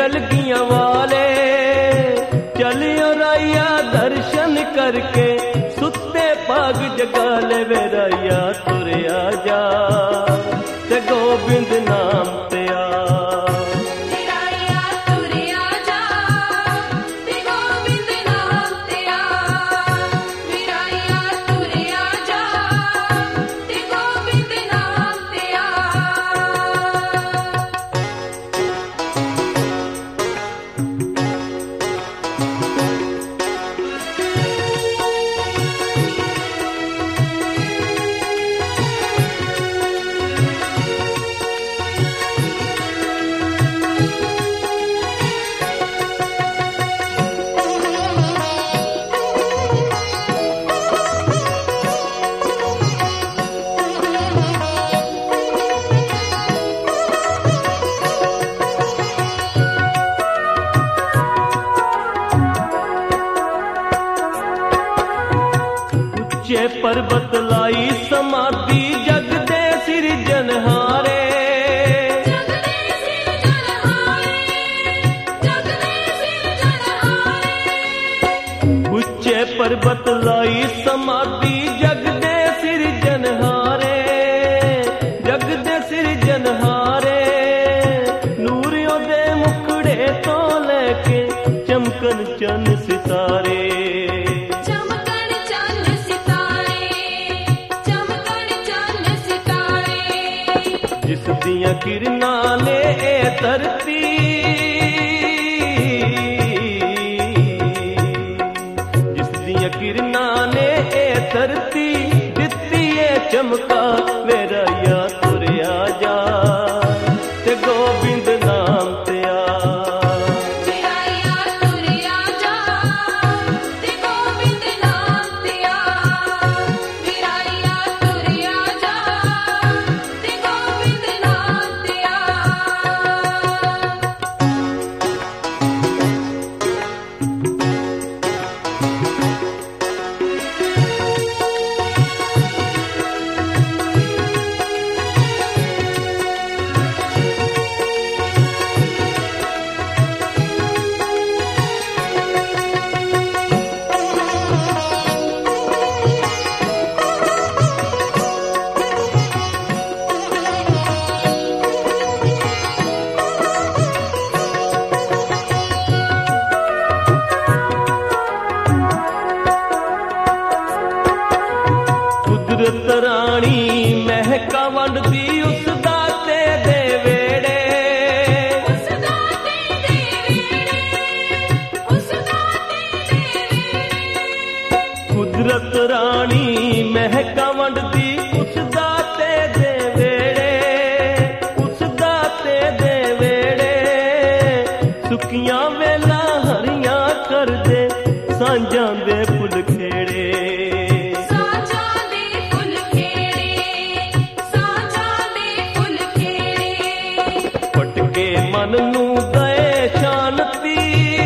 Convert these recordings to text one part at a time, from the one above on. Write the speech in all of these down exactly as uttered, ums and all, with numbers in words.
कलगियां वाले चलियो राया दर्शन करके सुते पाग जगा ले वे राया तुरया जा ते गोबिंद नाम ते आ पर्वत लाई समाधि जग दे सिरजनहारे उच्चे पर्वत लाई समाधि जग दे सिरजनहारे जग दे सिरजनहारे नूरियों दे मुखड़े तो लेके चमकन चन सितारे दिया किरना ले धरती जिस दिया किरना ले धरती दिती है चमका मेरा या तुरया जा ते गोबिंद नाम ते आ रानी महका वंडदी उस दाते दे वेड़े उस दाते दे वेड़े उस दाते दे वेड़े कुदरत रानी महका वंडदी उस दाते दे वेड़े उस दाते दे वेड़े सुखियां वेला हरियां कर दे सांझां दे फुल खेड़े मन नू दे शांति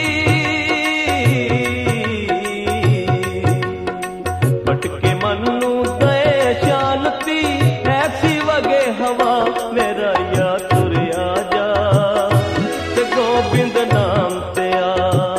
भटके मन नू दे शांति ऐसी वगे हवा मेरा या तुरया जा ते गोबिंद नाम ते आ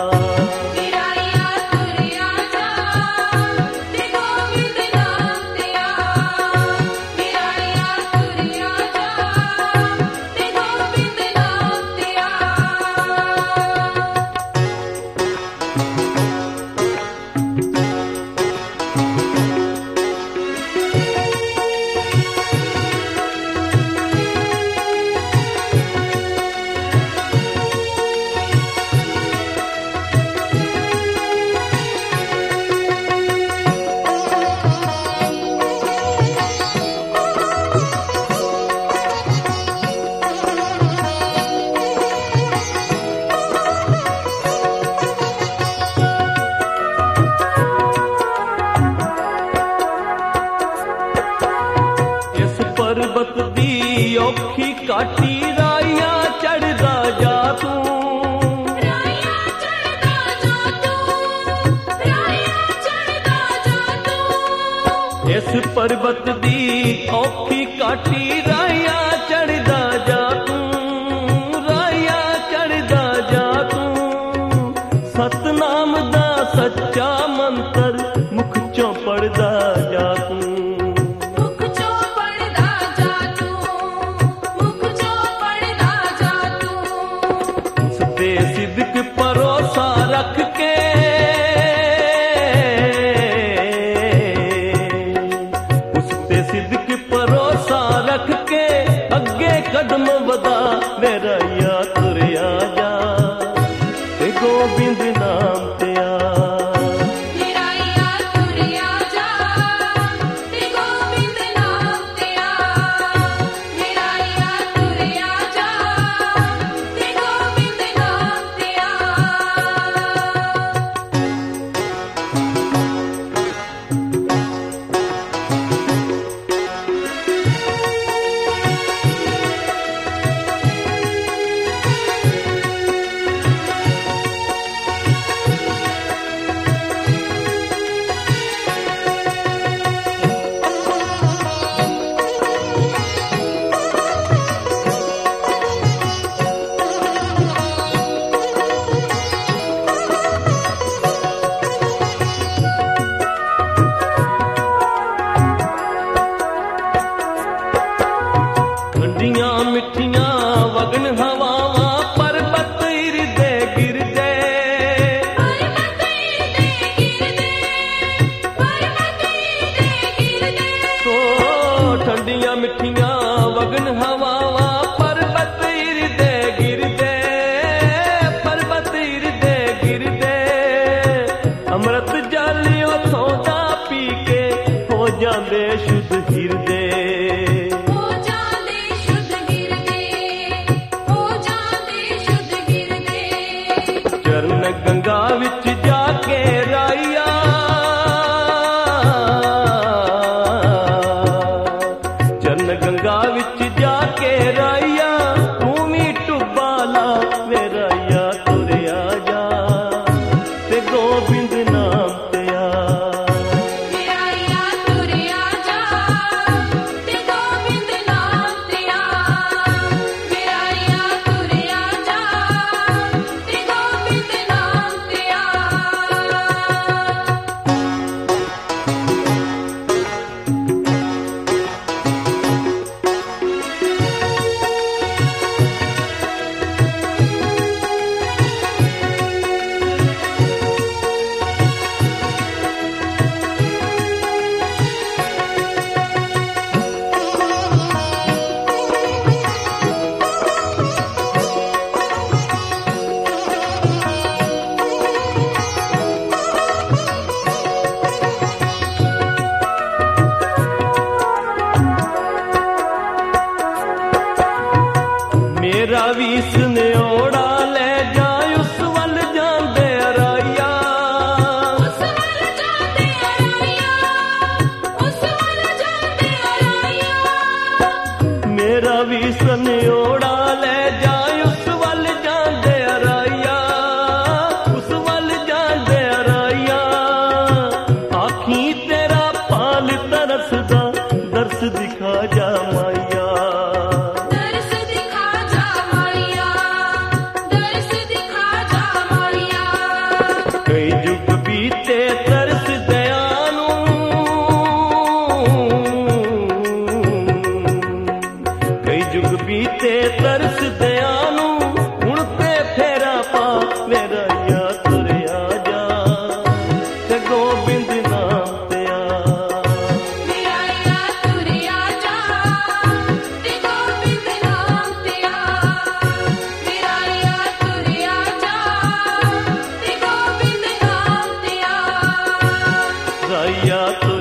औखी काटी राइया चढ़दा जा तू राइया चढ़दा जा तू राइया चढ़दा जा तू इस पर्वत दी औखी काटी राइया चढ़दा जा तू राइया चढ़दा जा कदम वधा मेरा या तुरया जा ते गोबिंद नाम ते आ मेरा या तुरया जा ते गोबिंद नाम ते आ मेरा या तुरया जा ते गोबिंद नाम ते आ ठंडियां मिठियां वगन हवावां पर्वत इरदे गिरदे पर्वत इरदे गिरदे पर्वत इरदे गिरदे ओ ठंडियां मिठियां वगन हवावां पर्वत इरदे गिरदे पर्वत इरदे गिरदे अमृत जल उथों दा पी के हो जांदे शुद्ध हिरदे हो जांदे शुद्ध गिरदे हो जांदे शुद्ध गिरदे चरण गंगा विच जाके राइया चरण गंगा विच जाके राइया भूमि टुबाला मेरा या तुरया जा ते गोबिंद नाम ते आ मेरा या तुरया जा ते गोबिंद नाम ते आ मेरा या तुरया जा ते गोबिंद नाम ते आ मेरा वीस ने ओड़ा ले जा उस वल जांदे राइया उस वल जांदे राइया उस वल जांदे राइया मेरा वीस ने ओड़ा ले जा उस वल जांदे राइया उस वल जांदे राइया आखी तेरा पाल तरसदा दर्श दिखा जा माइया दर्श दिखा जा माया दर्श दिखा जा माया कई जुग बीते तरस दयानु कई जुग बीते तरस दयानु हुण ते फेरा पा मेरा या तुरया जा ते गोबिंद नाम ते आ मेरा या तुरया जा ते गोबिंद नाम ते आ मेरा या तुरया जा ते गोबिंद नाम ते आ राइया तो